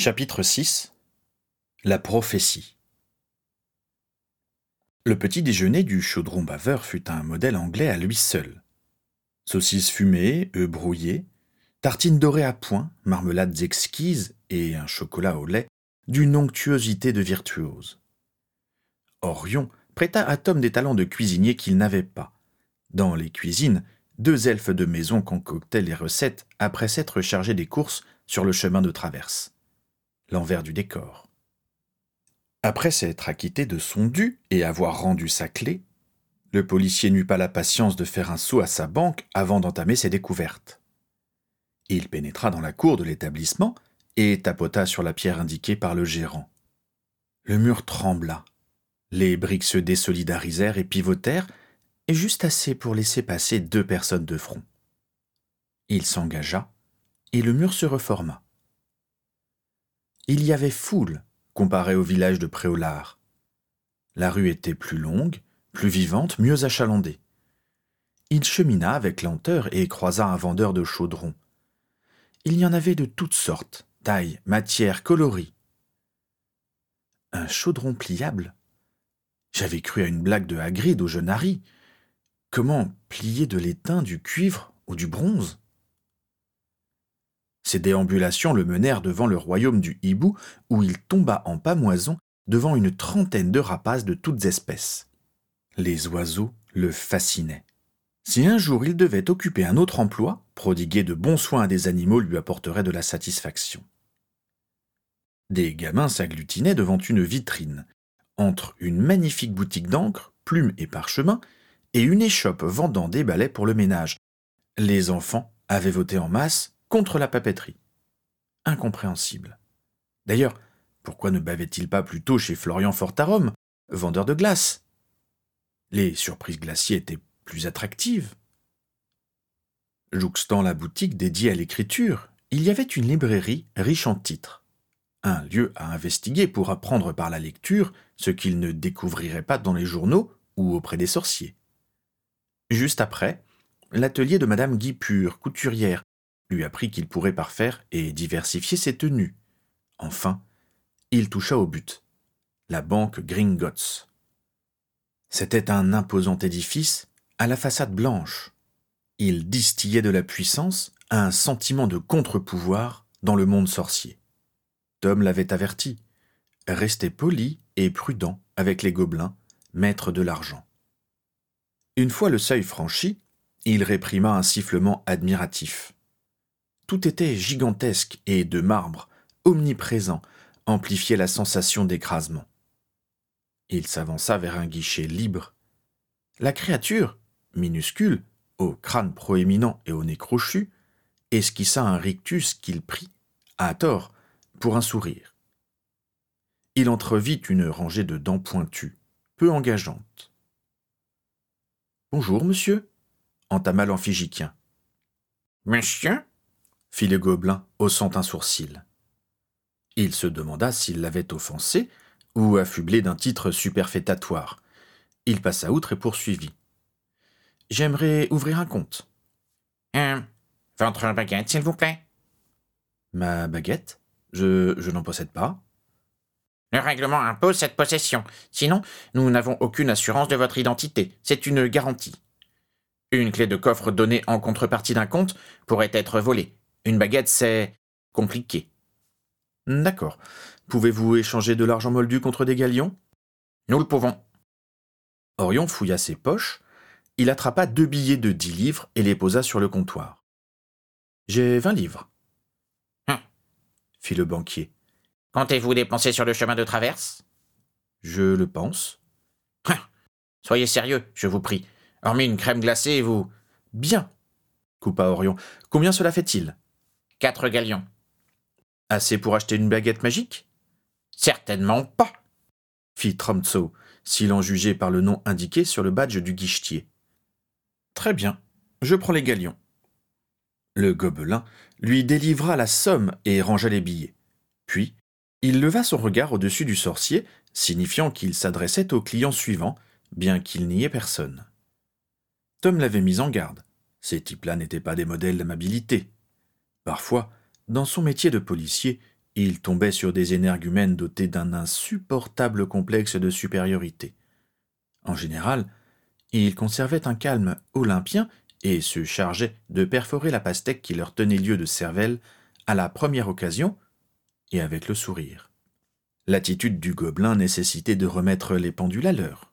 Chapitre 6 La prophétie. Le petit déjeuner du chaudron baveur fut un modèle anglais à lui seul. Saucisses fumées, œufs brouillés, tartines dorées à point, marmelades exquises et un chocolat au lait d'une onctuosité de virtuose. Orion prêta à Tom des talents de cuisinier qu'il n'avait pas. Dans les cuisines, 2 elfes de maison concoctaient les recettes après s'être chargés des courses sur le chemin de traverse. L'envers du décor. Après s'être acquitté de son dû et avoir rendu sa clé, le policier n'eut pas la patience de faire un saut à sa banque avant d'entamer ses découvertes. Il pénétra dans la cour de l'établissement et tapota sur la pierre indiquée par le gérant. Le mur trembla. Les briques se désolidarisèrent et pivotèrent, juste assez pour laisser passer 2 personnes de front. Il s'engagea et le mur se reforma. Il y avait foule comparé au village de Préolard. La rue était plus longue, plus vivante, mieux achalandée. Il chemina avec lenteur et croisa un vendeur de chaudrons. Il y en avait de toutes sortes, tailles, matières, coloris. Un chaudron pliable ? J'avais cru à une blague de Hagrid au jeune Harry. Comment plier de l'étain, du cuivre ou du bronze ? Ses déambulations le menèrent devant le royaume du hibou, où il tomba en pâmoison devant une trentaine de rapaces de toutes espèces. Les oiseaux le fascinaient. Si un jour il devait occuper un autre emploi, prodiguer de bons soins à des animaux lui apporterait de la satisfaction. Des gamins s'agglutinaient devant une vitrine, entre une magnifique boutique d'encre, plumes et parchemins, et une échoppe vendant des balais pour le ménage. Les enfants avaient voté en masse contre la papeterie. Incompréhensible. D'ailleurs, pourquoi ne bavait-il pas plutôt chez Florian Fortarom, vendeur de glace ? Les surprises glacées étaient plus attractives. Jouxtant la boutique dédiée à l'écriture, il y avait une librairie riche en titres. Un lieu à investiguer pour apprendre par la lecture ce qu'il ne découvrirait pas dans les journaux ou auprès des sorciers. Juste après, l'atelier de Madame Guipure, couturière, lui apprit qu'il pourrait parfaire et diversifier ses tenues. Enfin, il toucha au but. La banque Gringotts. C'était un imposant édifice à la façade blanche. Il distillait de la puissance, un sentiment de contre-pouvoir dans le monde sorcier. Tom l'avait averti. Restez poli et prudent avec les gobelins, maîtres de l'argent. Une fois le seuil franchi, il réprima un sifflement admiratif. Tout était gigantesque et de marbre, omniprésent, amplifiait la sensation d'écrasement. Il s'avança vers un guichet libre. La créature, minuscule, au crâne proéminent et au nez crochu, esquissa un rictus qu'il prit, à tort, pour un sourire. Il entrevit une rangée de dents pointues, peu engageantes. « Bonjour, monsieur » entama l'amphigicien. « Monsieur » fit le gobelin, haussant un sourcil. Il se demanda s'il l'avait offensé ou affublé d'un titre superfétatoire. Il passa outre et poursuivit. « J'aimerais ouvrir un compte. »« Votre baguette, s'il vous plaît. » »« Ma baguette ? Je n'en possède pas. » »« Le règlement impose cette possession. Sinon, nous n'avons aucune assurance de votre identité. C'est une garantie. Une clé de coffre donnée en contrepartie d'un compte pourrait être volée. Une baguette, c'est compliqué. »« D'accord. Pouvez-vous échanger de l'argent moldu contre des galions ? » ?»« Nous le pouvons. » Orion fouilla ses poches. Il attrapa 2 billets de 10 livres et les posa sur le comptoir. « J'ai 20 livres. » fit le banquier. « Comptez-vous dépenser sur le chemin de traverse ? » ?»« Je le pense. »« Soyez sérieux, je vous prie. Hormis une crème glacée, vous... » »« Bien, coupa Orion. Combien cela fait-il ? » ?»« 4 galions. »« Assez pour acheter une baguette magique ? » ?»« Certainement pas, » fit Tromso, s'il en jugeait par le nom indiqué sur le badge du guichetier. « Très bien, je prends les galions. » Le gobelin lui délivra la somme et rangea les billets. Puis, il leva son regard au-dessus du sorcier, signifiant qu'il s'adressait au client suivant, bien qu'il n'y ait personne. Tom l'avait mis en garde. Ces types-là n'étaient pas des modèles d'amabilité. Parfois, dans son métier de policier, il tombait sur des énergumènes dotés d'un insupportable complexe de supériorité. En général, ils conservaient un calme olympien et se chargeaient de perforer la pastèque qui leur tenait lieu de cervelle à la première occasion et avec le sourire. L'attitude du gobelin nécessitait de remettre les pendules à l'heure.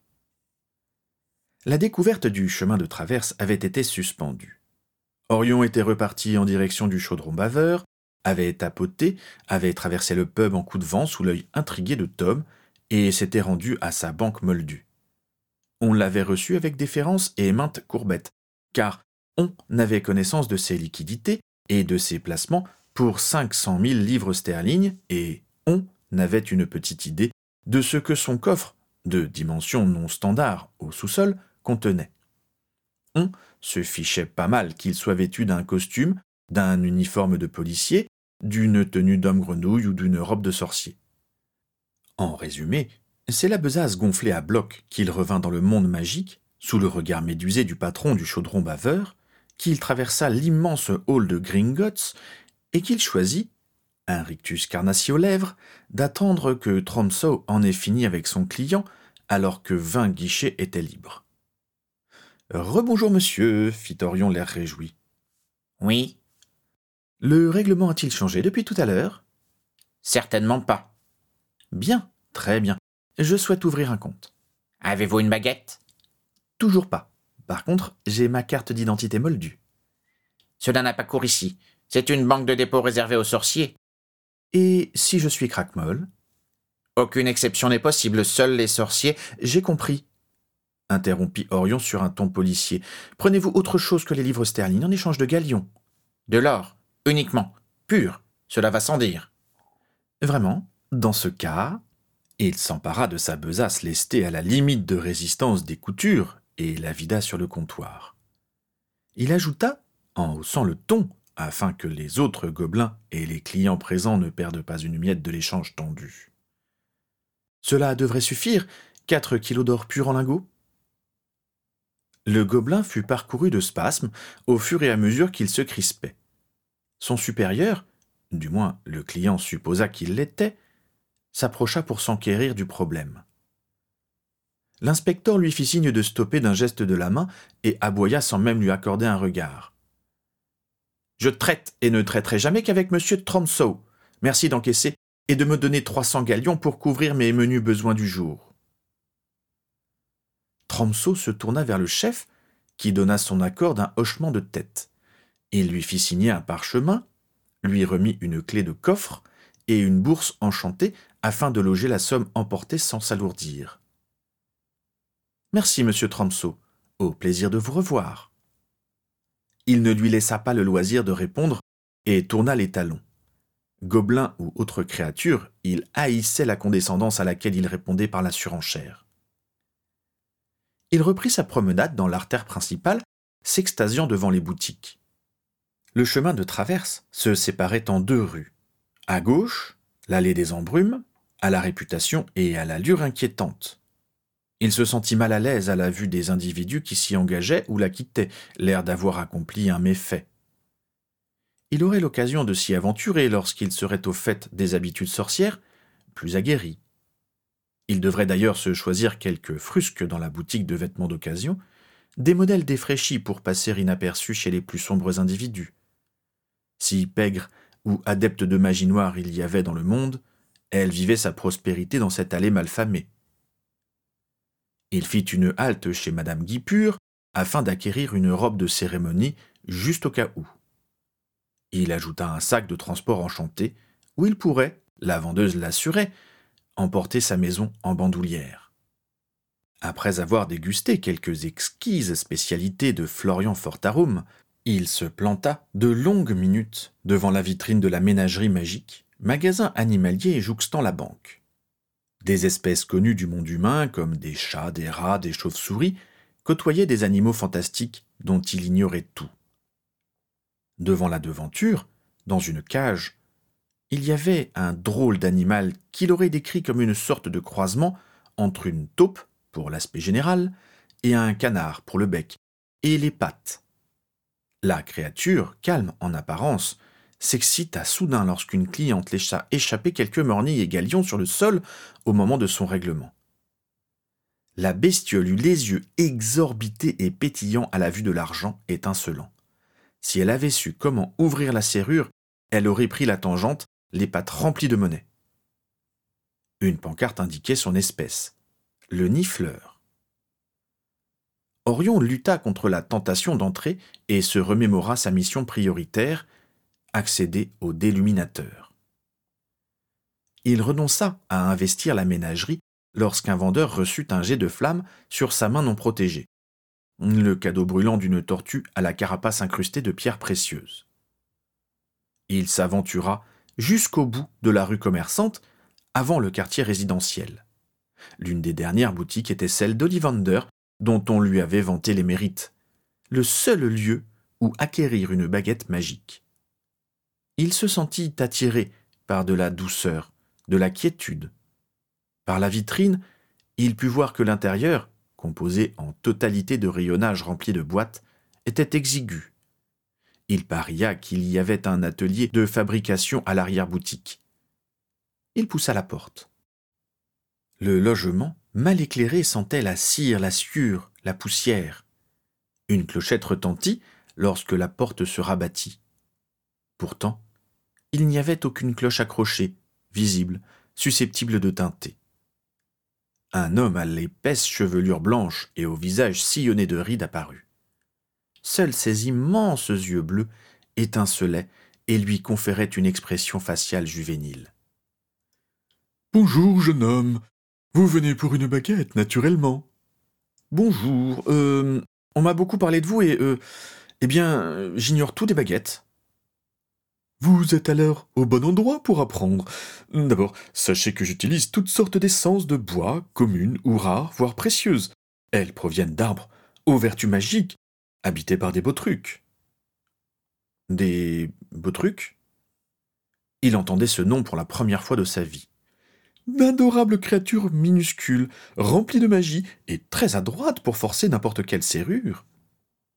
La découverte du chemin de traverse avait été suspendue. Orion était reparti en direction du chaudron baveur, avait tapoté, avait traversé le pub en coup de vent sous l'œil intrigué de Tom et s'était rendu à sa banque moldue. On l'avait reçu avec déférence et maintes courbettes, car on avait connaissance de ses liquidités et de ses placements pour 500 000 livres sterling et on avait une petite idée de ce que son coffre, de dimension non standard au sous-sol, contenait. On se fichait pas mal qu'il soit vêtu d'un costume, d'un uniforme de policier, d'une tenue d'homme grenouille ou d'une robe de sorcier. En résumé, c'est la besace gonflée à bloc qu'il revint dans le monde magique, sous le regard médusé du patron du chaudron baveur, qu'il traversa l'immense hall de Gringotts et qu'il choisit, un rictus carnassier aux lèvres, d'attendre que Tromso en ait fini avec son client alors que 20 guichets étaient libres. « Rebonjour monsieur, fit Orion l'air réjoui. « Oui. »« Le règlement a-t-il changé depuis tout à l'heure ?»« Certainement pas. »« Bien, très bien. Je souhaite ouvrir un compte. »« Avez-vous une baguette ?»« Toujours pas. Par contre, j'ai ma carte d'identité moldue. »« Cela n'a pas cours ici. C'est une banque de dépôt réservée aux sorciers. »« Et si je suis craquemolle ?»« Aucune exception n'est possible. Seuls les sorciers... »« J'ai compris. » Interrompit Orion sur un ton policier. « Prenez-vous autre chose que les livres sterling en échange de galions ?»« De l'or, uniquement. Pur. Cela va sans dire. »« Vraiment ? Dans ce cas... » Il s'empara de sa besace lestée à la limite de résistance des coutures et la vida sur le comptoir. Il ajouta, en haussant le ton, afin que les autres gobelins et les clients présents ne perdent pas une miette de l'échange tendu. « Cela devrait suffire, 4 kilos d'or pur en lingots ?» Le gobelin fut parcouru de spasmes au fur et à mesure qu'il se crispait. Son supérieur, du moins le client supposa qu'il l'était, s'approcha pour s'enquérir du problème. L'inspecteur lui fit signe de stopper d'un geste de la main et aboya sans même lui accorder un regard. « Je traite et ne traiterai jamais qu'avec monsieur Tromso. Merci d'encaisser et de me donner 300 galions pour couvrir mes menus besoins du jour. » Tromso se tourna vers le chef, qui donna son accord d'un hochement de tête. Il lui fit signer un parchemin, lui remit une clé de coffre et une bourse enchantée afin de loger la somme emportée sans s'alourdir. « Merci, monsieur Tromso. Au plaisir de vous revoir. » Il ne lui laissa pas le loisir de répondre et tourna les talons. Gobelin ou autre créature, il haïssait la condescendance à laquelle il répondait par la surenchère. Il reprit sa promenade dans l'artère principale, s'extasiant devant les boutiques. Le chemin de traverse se séparait en 2 rues. À gauche, l'allée des embrumes, à la réputation et à l'allure inquiétante. Il se sentit mal à l'aise à la vue des individus qui s'y engageaient ou la quittaient, l'air d'avoir accompli un méfait. Il aurait l'occasion de s'y aventurer lorsqu'il serait au fait des habitudes sorcières, plus aguerri. Il devrait d'ailleurs se choisir quelques frusques dans la boutique de vêtements d'occasion, des modèles défraîchis pour passer inaperçus chez les plus sombres individus. Si pègre ou adepte de magie noire il y avait dans le monde, elle vivait sa prospérité dans cette allée malfamée. Il fit une halte chez Madame Guipure afin d'acquérir une robe de cérémonie juste au cas où. Il ajouta un sac de transport enchanté où il pourrait, la vendeuse l'assurait, emporter sa maison en bandoulière. Après avoir dégusté quelques exquises spécialités de Florian Fortarum, il se planta de longues minutes devant la vitrine de la ménagerie magique, magasin animalier jouxtant la banque. Des espèces connues du monde humain, comme des chats, des rats, des chauves-souris, côtoyaient des animaux fantastiques dont il ignorait tout. Devant la devanture, dans une cage, il y avait un drôle d'animal qu'il aurait décrit comme une sorte de croisement entre une taupe, pour l'aspect général, et un canard pour le bec et les pattes. La créature, calme en apparence, s'excita soudain lorsqu'une cliente laissa échapper quelques mornilles et galions sur le sol au moment de son règlement. La bestiole eut les yeux exorbités et pétillants à la vue de l'argent étincelant. Si elle avait su comment ouvrir la serrure, elle aurait pris la tangente, les pattes remplies de monnaie. Une pancarte indiquait son espèce, le nifleur. Orion lutta contre la tentation d'entrer et se remémora sa mission prioritaire, accéder au déluminateur. Il renonça à investir la ménagerie lorsqu'un vendeur reçut un jet de flamme sur sa main non protégée, le cadeau brûlant d'une tortue à la carapace incrustée de pierres précieuses. Il s'aventura jusqu'au bout de la rue commerçante, avant le quartier résidentiel. L'une des dernières boutiques était celle d'Ollivander, dont on lui avait vanté les mérites, le seul lieu où acquérir une baguette magique. Il se sentit attiré par de la douceur, de la quiétude. Par la vitrine, il put voir que l'intérieur, composé en totalité de rayonnages remplis de boîtes, était exigu. Il paria qu'il y avait un atelier de fabrication à l'arrière-boutique. Il poussa la porte. Le logement, mal éclairé, sentait la cire, la sciure, la poussière. Une clochette retentit lorsque la porte se rabattit. Pourtant, il n'y avait aucune cloche accrochée, visible, susceptible de tinter. Un homme à l'épaisse chevelure blanche et au visage sillonné de rides apparut. Seuls ses immenses yeux bleus étincelaient et lui conféraient une expression faciale juvénile. « Bonjour, jeune homme. Vous venez pour une baguette, naturellement. »« Bonjour, on m'a beaucoup parlé de vous et, j'ignore tout des baguettes. » Vous êtes alors au bon endroit pour apprendre. D'abord, sachez que j'utilise toutes sortes d'essences de bois, communes ou rares, voire précieuses. Elles proviennent d'arbres aux vertus magiques, habités par des beaux trucs. »« Des beaux trucs ?» Il entendait ce nom pour la première fois de sa vie. D'adorables créatures minuscules, remplies de magie et très adroites pour forcer n'importe quelle serrure. Oh !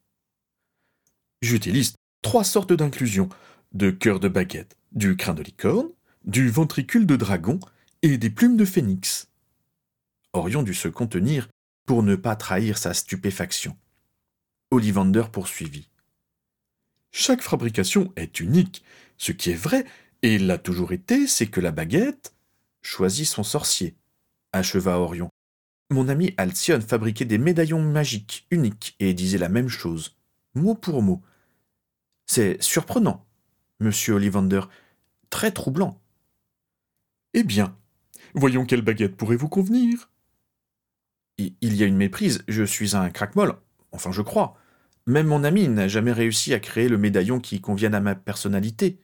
J'utilise 3 sortes d'inclusions, de cœur de baguette, du crin de licorne, du ventricule de dragon et des plumes de phénix. Orion dut se contenir pour ne pas trahir sa stupéfaction. Ollivander poursuivit. Chaque fabrication est unique. Ce qui est vrai, et l'a toujours été, c'est que la baguette choisit son sorcier, acheva Orion. Mon ami Alcyone fabriquait des médaillons magiques uniques et disait la même chose, mot pour mot. C'est surprenant, monsieur Ollivander, très troublant. Eh bien, voyons quelle baguette pourrait vous convenir. Il y a une méprise, je suis un craquemolle, enfin je crois. Même mon ami n'a jamais réussi à créer le médaillon qui convienne à ma personnalité.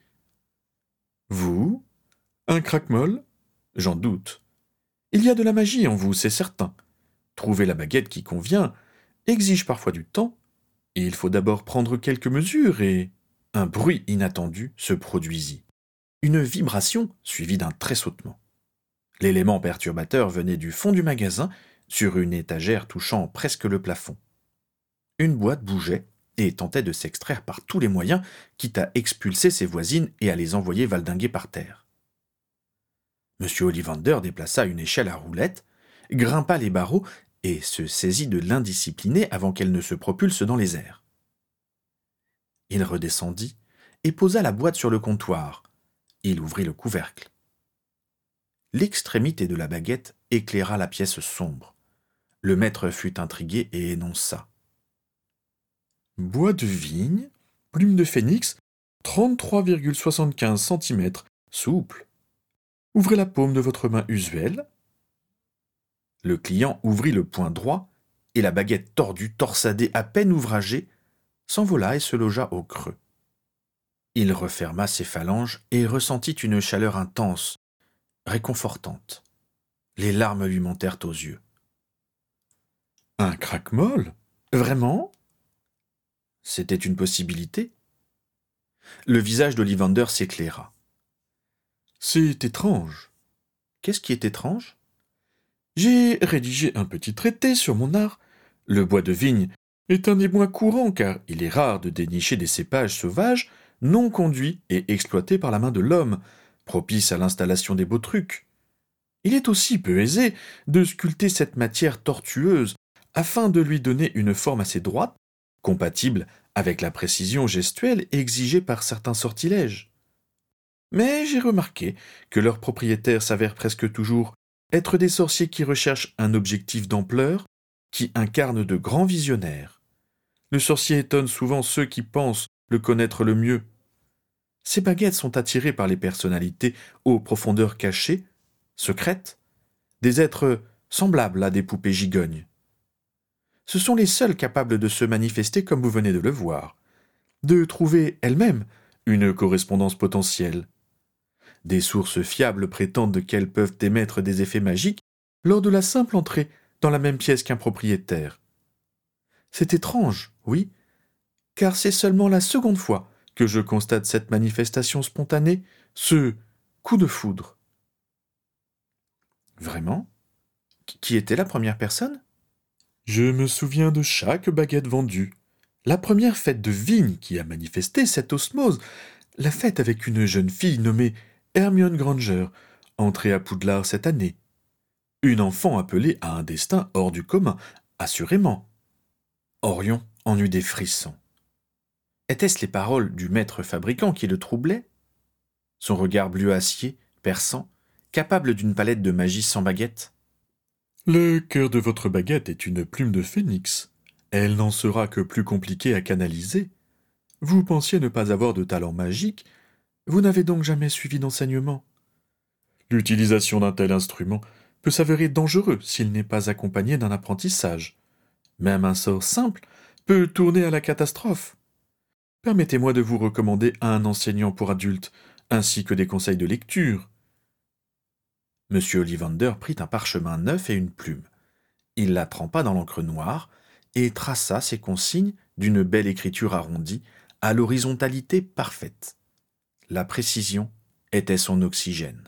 Vous, un craquemolle? J'en doute. Il y a de la magie en vous, c'est certain. Trouver la baguette qui convient exige parfois du temps, et il faut d'abord prendre quelques mesures et... Un bruit inattendu se produisit. Une vibration suivie d'un tressautement. L'élément perturbateur venait du fond du magasin, sur une étagère touchant presque le plafond. Une boîte bougeait et tentait de s'extraire par tous les moyens, quitte à expulser ses voisines et à les envoyer valdinguer par terre. M. Ollivander déplaça une échelle à roulettes, grimpa les barreaux et se saisit de l'indisciplinée avant qu'elle ne se propulse dans les airs. Il redescendit et posa la boîte sur le comptoir. Il ouvrit le couvercle. L'extrémité de la baguette éclaira la pièce sombre. Le maître fut intrigué et énonça. Bois de vigne, plume de phénix, 33,75 cm, souple. Ouvrez la paume de votre main usuelle. Le client ouvrit le poing droit et la baguette tordue, torsadée, à peine ouvragée, s'envola et se logea au creux. Il referma ses phalanges et ressentit une chaleur intense, réconfortante. Les larmes lui montèrent aux yeux. Un craquemolle? Vraiment? C'était une possibilité. Le visage d'Ollivander s'éclaira. C'est étrange. Qu'est-ce qui est étrange? J'ai rédigé un petit traité sur mon art. Le bois de vigne est un des moins courants car il est rare de dénicher des cépages sauvages non conduit et exploité par la main de l'homme, propice à l'installation des beaux trucs. Il est aussi peu aisé de sculpter cette matière tortueuse afin de lui donner une forme assez droite, compatible avec la précision gestuelle exigée par certains sortilèges. Mais j'ai remarqué que leurs propriétaires s'avèrent presque toujours être des sorciers qui recherchent un objectif d'ampleur, qui incarnent de grands visionnaires. Le sorcier étonne souvent ceux qui pensent le connaître le mieux. Ces baguettes sont attirées par les personnalités aux profondeurs cachées, secrètes, des êtres semblables à des poupées gigognes. Ce sont les seuls capables de se manifester comme vous venez de le voir, de trouver elles-mêmes une correspondance potentielle. Des sources fiables prétendent qu'elles peuvent émettre des effets magiques lors de la simple entrée dans la même pièce qu'un propriétaire. C'est étrange, oui, car c'est seulement la seconde fois que je constate cette manifestation spontanée, ce coup de foudre. Vraiment ? Qui était la première personne ? Je me souviens de chaque baguette vendue. La première fête de vigne qui a manifesté cette osmose, la fête avec une jeune fille nommée Hermione Granger, entrée à Poudlard cette année. Une enfant appelée à un destin hors du commun, assurément. Orion en eut des frissons. Étaient-ce les paroles du maître fabricant qui le troublaient ? Son regard bleu acier, perçant, capable d'une palette de magie sans baguette ? Le cœur de votre baguette est une plume de phénix. Elle n'en sera que plus compliquée à canaliser. Vous pensiez ne pas avoir de talent magique, vous n'avez donc jamais suivi d'enseignement. L'utilisation d'un tel instrument peut s'avérer dangereux s'il n'est pas accompagné d'un apprentissage. Même un sort simple peut tourner à la catastrophe. Permettez-moi de vous recommander à un enseignant pour adultes, ainsi que des conseils de lecture. M. Ollivander prit un parchemin neuf et une plume. Il la trempa dans l'encre noire et traça ses consignes d'une belle écriture arrondie à l'horizontalité parfaite. La précision était son oxygène.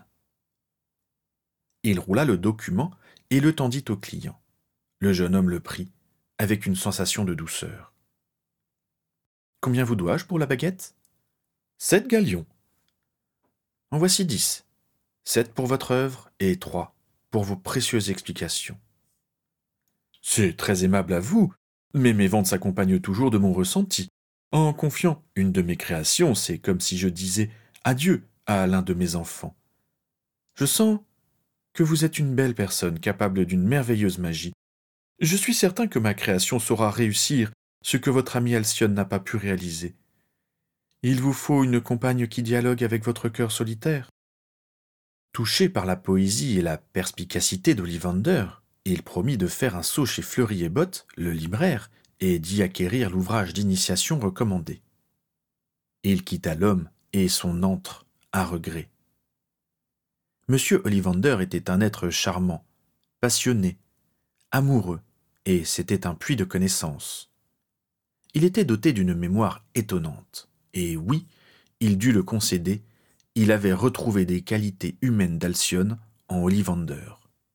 Il roula le document et le tendit au client. Le jeune homme le prit, avec une sensation de douceur. « Combien vous dois-je pour la baguette ?»« 7 galions. »« En voici 10. 7 pour votre œuvre et 3 pour vos précieuses explications. »« C'est très aimable à vous, mais mes ventes s'accompagnent toujours de mon ressenti. En confiant une de mes créations, c'est comme si je disais adieu à l'un de mes enfants. Je sens que vous êtes une belle personne capable d'une merveilleuse magie. Je suis certain que ma création saura réussir ce que votre amie Alcyone n'a pas pu réaliser. Il vous faut une compagne qui dialogue avec votre cœur solitaire. » Touché par la poésie et la perspicacité d'Ollivander, il promit de faire un saut chez Fleury et Botte, le libraire, et d'y acquérir l'ouvrage d'initiation recommandé. Il quitta l'homme et son antre à regret. M. Ollivander était un être charmant, passionné, amoureux, et c'était un puits de connaissances. Il était doté d'une mémoire étonnante, et oui, il dut le concéder, il avait retrouvé des qualités humaines d'Alcyone en Ollivander.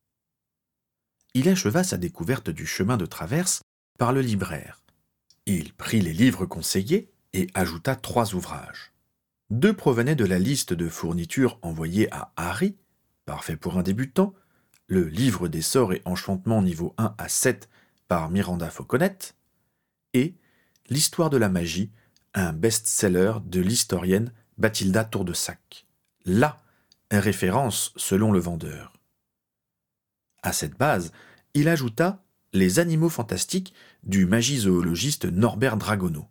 Il acheva sa découverte du chemin de traverse par le libraire. Il prit les livres conseillés et ajouta 3 ouvrages. 2 provenaient de la liste de fournitures envoyée à Harry, parfait pour un débutant, le livre des sorts et enchantements niveau 1 à 7 par Miranda Fauconnet, et l'histoire de la magie, un best-seller de l'historienne Bathilda Tourdesac. La référence selon le vendeur. À cette base, il ajouta les animaux fantastiques du magizoologiste Norbert Dragoneau.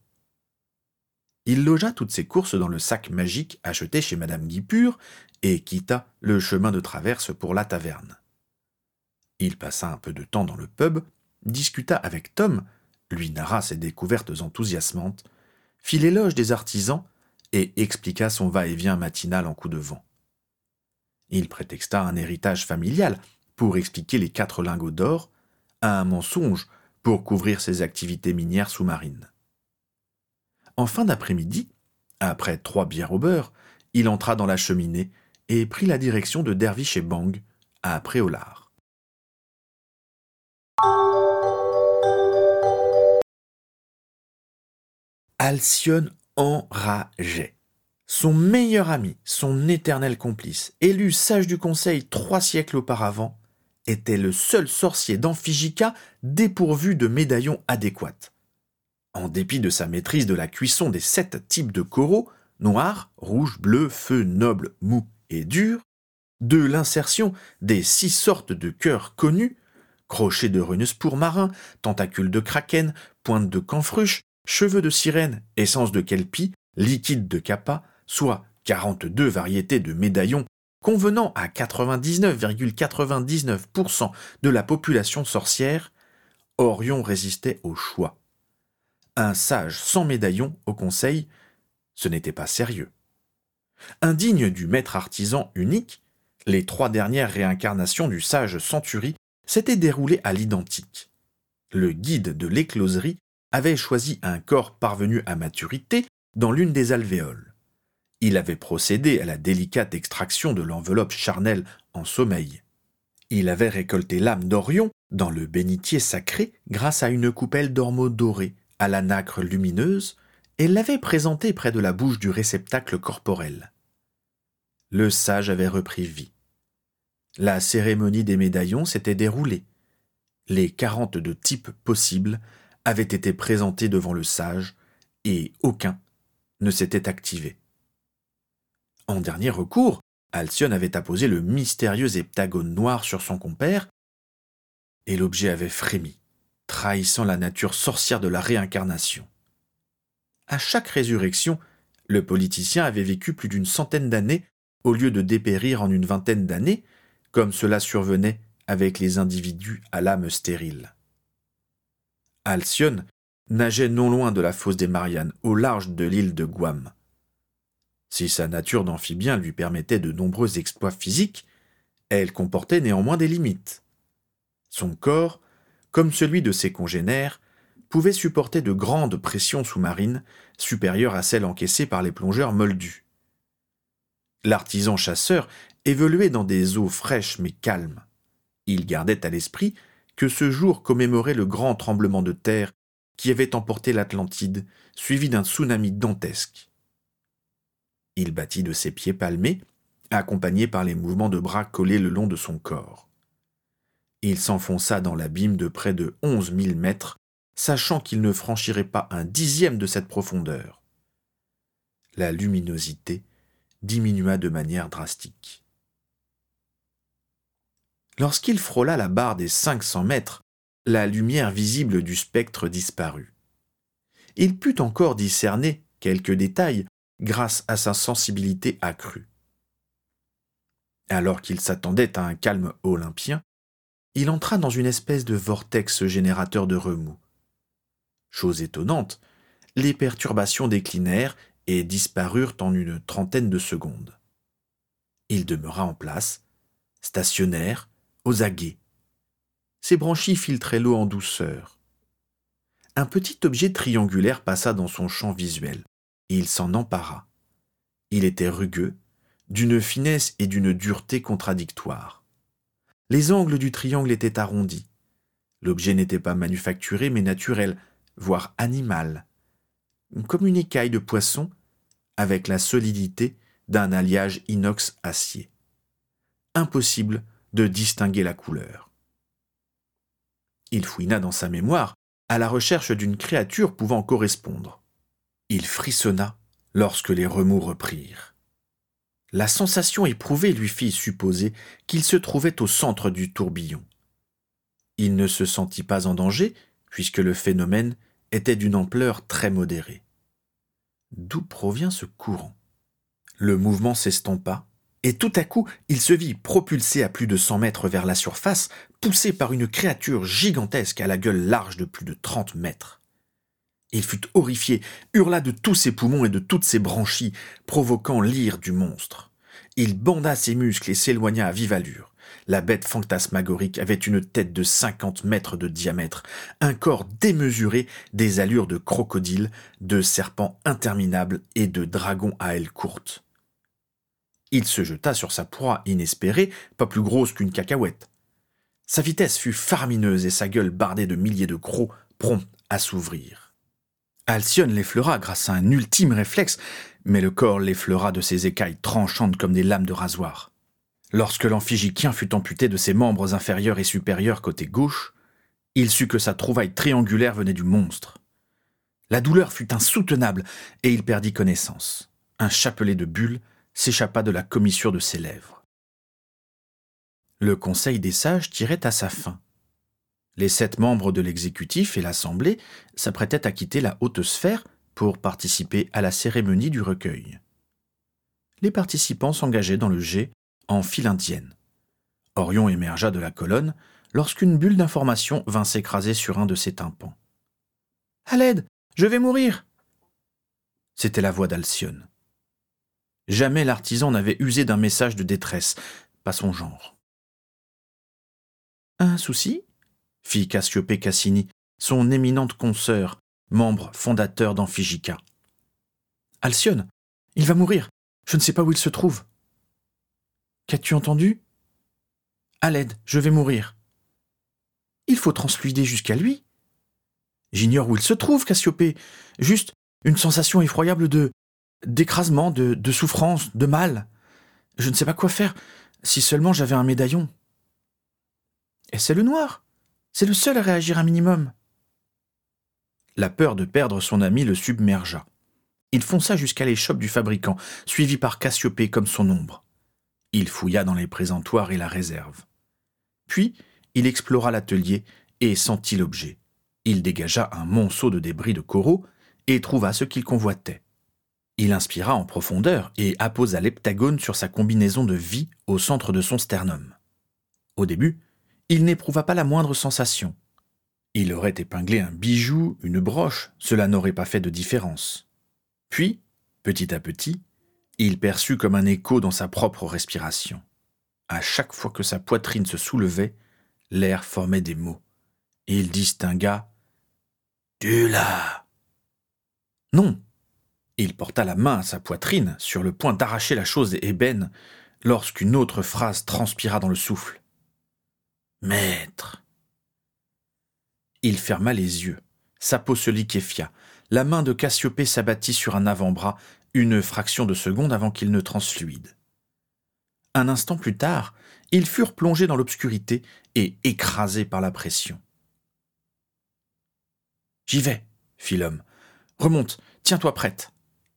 Il logea toutes ses courses dans le sac magique acheté chez Madame Guipure et quitta le chemin de traverse pour la taverne. Il passa un peu de temps dans le pub, discuta avec Tom, lui narra ses découvertes enthousiasmantes, fit l'éloge des artisans et expliqua son va-et-vient matinal en coup de vent. Il prétexta un héritage familial pour expliquer les 4 lingots d'or, un mensonge pour couvrir ses activités minières sous-marines. En fin d'après-midi, après 3 bières au beurre, il entra dans la cheminée et prit la direction de Dervish et Bang, à Préolard. Alcyone enrageait. Son meilleur ami, son éternel complice, élu sage du conseil 3 siècles auparavant, était le seul sorcier d'Amphigica dépourvu de médaillon adéquat. En dépit de sa maîtrise de la cuisson des 7 types de coraux, noir, rouge, bleu, feu, noble, mou et dur, de l'insertion des 6 sortes de cœurs connus, crochets de Runespur marin, tentacules de kraken, pointe de camphrusche, cheveux de sirène, essence de kelpie, liquide de kappa, soit 42 variétés de médaillons convenant à 99,99% de la population sorcière, Orion résistait au choix. Un sage sans médaillon au conseil, ce n'était pas sérieux. Indigne du maître artisan unique, les 3 dernières réincarnations du sage Century s'étaient déroulées à l'identique. Le guide de l'écloserie avait choisi un corps parvenu à maturité dans l'une des alvéoles. Il avait procédé à la délicate extraction de l'enveloppe charnelle en sommeil. Il avait récolté l'âme d'Orion dans le bénitier sacré grâce à une coupelle d'ormeaux dorés à la nacre lumineuse et l'avait présentée près de la bouche du réceptacle corporel. Le sage avait repris vie. La cérémonie des médaillons s'était déroulée. Les 42 types possibles avaient été présentés devant le sage et aucun ne s'était activé. En dernier recours, Alcyone avait apposé le mystérieux heptagone noir sur son compère, et l'objet avait frémi, trahissant la nature sorcière de la réincarnation. À chaque résurrection, le politicien avait vécu plus d'une centaine d'années au lieu de dépérir en une vingtaine d'années, comme cela survenait avec les individus à l'âme stérile. Alcyone nageait non loin de la fosse des Mariannes, au large de l'île de Guam. Si sa nature d'amphibien lui permettait de nombreux exploits physiques, elle comportait néanmoins des limites. Son corps, comme celui de ses congénères, pouvait supporter de grandes pressions sous-marines supérieures à celles encaissées par les plongeurs moldus. L'artisan chasseur évoluait dans des eaux fraîches mais calmes. Il gardait à l'esprit que ce jour commémorait le grand tremblement de terre qui avait emporté l'Atlantide, suivi d'un tsunami dantesque. Il battit de ses pieds palmés, accompagné par les mouvements de bras collés le long de son corps. Il s'enfonça dans l'abîme de près de 11 000 mètres, sachant qu'il ne franchirait pas un dixième de cette profondeur. La luminosité diminua de manière drastique. Lorsqu'il frôla la barre des 500 mètres, la lumière visible du spectre disparut. Il put encore discerner quelques détails grâce à sa sensibilité accrue. Alors qu'il s'attendait à un calme olympien, il entra dans une espèce de vortex générateur de remous. Chose étonnante, les perturbations déclinèrent et disparurent en une trentaine de secondes. Il demeura en place, stationnaire, aux aguets. Ses branchies filtraient l'eau en douceur. Un petit objet triangulaire passa dans son champ visuel. Il s'en empara. Il était rugueux, d'une finesse et d'une dureté contradictoires. Les angles du triangle étaient arrondis. L'objet n'était pas manufacturé mais naturel, voire animal, comme une écaille de poisson avec la solidité d'un alliage inox-acier. Impossible de distinguer la couleur. Il fouina dans sa mémoire à la recherche d'une créature pouvant correspondre. Il frissonna lorsque les remous reprirent. La sensation éprouvée lui fit supposer qu'il se trouvait au centre du tourbillon. Il ne se sentit pas en danger, puisque le phénomène était d'une ampleur très modérée. D'où provient ce courant ? Le mouvement s'estompa, et tout à coup, il se vit propulsé à plus de 100 mètres vers la surface, poussé par une créature gigantesque à la gueule large de plus de 30 mètres. Il fut horrifié, hurla de tous ses poumons et de toutes ses branchies, provoquant l'ire du monstre. Il banda ses muscles et s'éloigna à vive allure. La bête fantasmagorique avait une tête de 50 mètres de diamètre, un corps démesuré, des allures de crocodile, de serpent interminable et de dragon à ailes courtes. Il se jeta sur sa proie inespérée, pas plus grosse qu'une cacahuète. Sa vitesse fut faramineuse et sa gueule bardée de milliers de crocs prompts à s'ouvrir. Alcyone l'effleura grâce à un ultime réflexe, mais le corps l'effleura de ses écailles tranchantes comme des lames de rasoir. Lorsque l'amphigykien fut amputé de ses membres inférieurs et supérieurs côté gauche, il sut que sa trouvaille triangulaire venait du monstre. La douleur fut insoutenable et il perdit connaissance. Un chapelet de bulles s'échappa de la commissure de ses lèvres. Le Conseil des sages tirait à sa fin. Les 7 membres de l'exécutif et l'Assemblée s'apprêtaient à quitter la haute sphère pour participer à la cérémonie du recueil. Les participants s'engageaient dans le jet en file indienne. Orion émergea de la colonne lorsqu'une bulle d'information vint s'écraser sur un de ses tympans. « À l'aide, je vais mourir !» C'était la voix d'Alcyone. Jamais l'artisan n'avait usé d'un message de détresse, pas son genre. « Un souci ?» fit Cassiopée Cassini, son éminente consoeur, membre fondateur d'Amphigica. « Alcyone, il va mourir, je ne sais pas où il se trouve. »« Qu'as-tu entendu ?»« À l'aide, je vais mourir. »« Il faut transfluider jusqu'à lui. »« J'ignore où il se trouve, Cassiopée, juste une sensation effroyable d'écrasement, de souffrance, de mal. Je ne sais pas quoi faire, si seulement j'avais un médaillon. »« Et c'est le noir. C'est le seul à réagir un minimum. » La peur de perdre son ami le submergea. Il fonça jusqu'à l'échoppe du fabricant, suivi par Cassiopée comme son ombre. Il fouilla dans les présentoirs et la réserve. Puis, il explora l'atelier et sentit l'objet. Il dégagea un monceau de débris de coraux et trouva ce qu'il convoitait. Il inspira en profondeur et apposa l'heptagone sur sa combinaison de vie au centre de son sternum. Au début, il n'éprouva pas la moindre sensation. Il aurait épinglé un bijou, une broche, cela n'aurait pas fait de différence. Puis, petit à petit, il perçut comme un écho dans sa propre respiration. À chaque fois que sa poitrine se soulevait, l'air formait des mots. Et il distingua « Tula !» Non. Il porta la main à sa poitrine, sur le point d'arracher la chose ébène, lorsqu'une autre phrase transpira dans le souffle. « Maître !» Il ferma les yeux. Sa peau se liquéfia. La main de Cassiopée s'abattit sur un avant-bras, une fraction de seconde avant qu'il ne transfluide. Un instant plus tard, ils furent plongés dans l'obscurité et écrasés par la pression. « J'y vais, » fit l'homme. « Remonte, tiens-toi prête. »«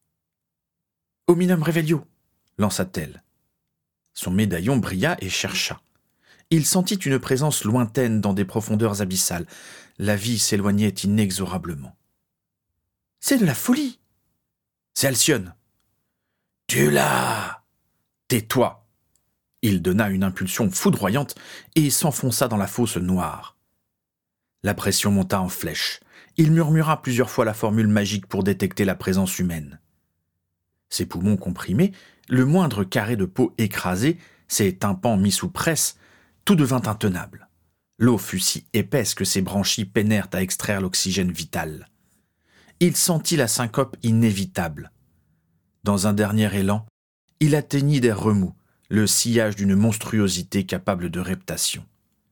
Hominum Revelio » lança-t-elle. Son médaillon brilla et chercha. Il sentit une présence lointaine dans des profondeurs abyssales. La vie s'éloignait inexorablement. « C'est de la folie !»« C'est Alcyone !»« Tu l'as !»« Tais-toi !» Il donna une impulsion foudroyante et s'enfonça dans la fosse noire. La pression monta en flèche. Il murmura plusieurs fois la formule magique pour détecter la présence humaine. Ses poumons comprimés, le moindre carré de peau écrasé, ses tympans mis sous presse, tout devint intenable. L'eau fut si épaisse que ses branchies peinèrent à extraire l'oxygène vital. Il sentit la syncope inévitable. Dans un dernier élan, il atteignit des remous, le sillage d'une monstruosité capable de reptation.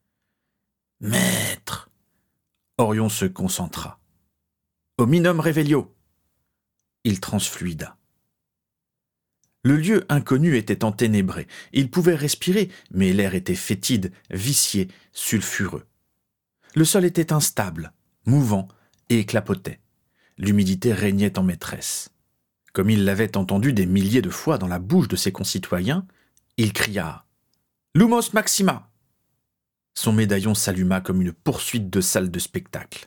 « Maître !» Orion se concentra. « Hominum Revelio !» Il transfluida. Le lieu inconnu était enténébré. Il pouvait respirer, mais l'air était fétide, vicié, sulfureux. Le sol était instable, mouvant et clapotait. L'humidité régnait en maîtresse. Comme il l'avait entendu des milliers de fois dans la bouche de ses concitoyens, il cria « Lumos Maxima !» Son médaillon s'alluma comme une poursuite de salle de spectacle.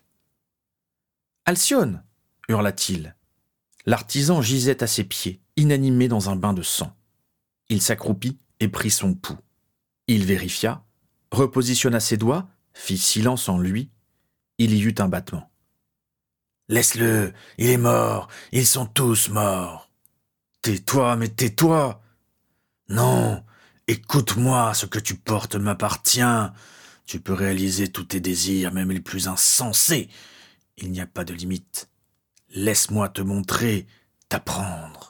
« Alcyone !» hurla-t-il. L'artisan gisait à ses pieds, inanimé dans un bain de sang. Il s'accroupit et prit son pouls. Il vérifia, repositionna ses doigts, fit silence en lui. Il y eut un battement. « Laisse-le, il est mort, ils sont tous morts. »« Tais-toi, mais tais-toi !»« Non, écoute-moi, ce que tu portes m'appartient. Tu peux réaliser tous tes désirs, même les plus insensés. Il n'y a pas de limite. Laisse-moi te montrer, t'apprendre. »«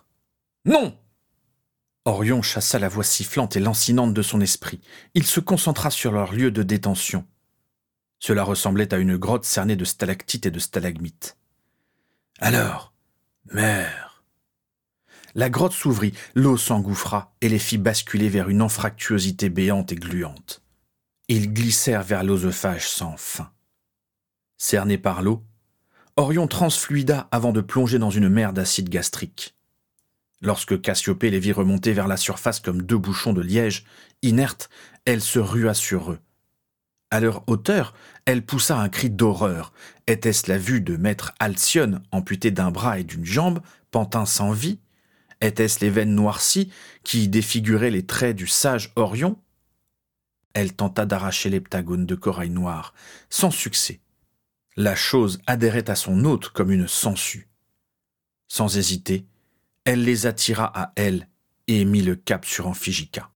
Non !» Orion chassa la voix sifflante et lancinante de son esprit. Il se concentra sur leur lieu de détention. Cela ressemblait à une grotte cernée de stalactites et de stalagmites. Alors, meurs. La grotte s'ouvrit, l'eau s'engouffra et les fit basculer vers une anfractuosité béante et gluante. Ils glissèrent vers l'oesophage sans fin. Cerné par l'eau, Orion transfluida avant de plonger dans une mer d'acide gastrique. Lorsque Cassiopée les vit remonter vers la surface comme deux bouchons de liège, inertes, elle se rua sur eux. À leur hauteur, elle poussa un cri d'horreur. Était-ce la vue de maître Alcyone, amputé d'un bras et d'une jambe, pantin sans vie? Était-ce les veines noircies qui défiguraient les traits du sage Orion? Elle tenta d'arracher l'heptagone de corail noir, sans succès. La chose adhérait à son hôte comme une sangsue. Sans hésiter, elle les attira à elle et mit le cap sur Amphigica.